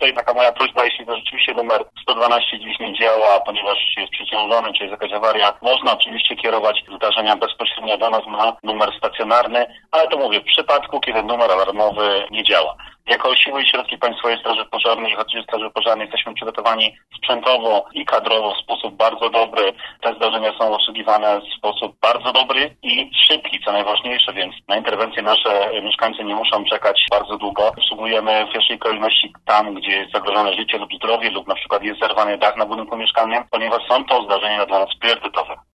tutaj taka moja prośba, jeśli to rzeczywiście numer 112 dziś nie działa, ponieważ jest przeciążony, czy jest jakaś awaria, można oczywiście kierować zdarzenia bezpośrednio do nas na numer stacjonarny, ale to mówię, w przypadku, kiedy numer alarmowy nie działa. Jako Siły i Środki Państwowej Straży Pożarnej i Ochotniczej Straży Pożarnej jesteśmy przygotowani sprzętowo i kadrowo w sposób bardzo dobry. Te zdarzenia są obsługiwane w sposób bardzo dobry i szybki, co najważniejsze, więc na interwencje nasze mieszkańcy nie muszą czekać bardzo długo. Obsługujemy w pierwszej kolejności tam, gdzie jest zagrożone życie lub zdrowie lub na przykład jest zerwany dach na budynku mieszkalnym, ponieważ są to zdarzenia dla nas priorytetowe.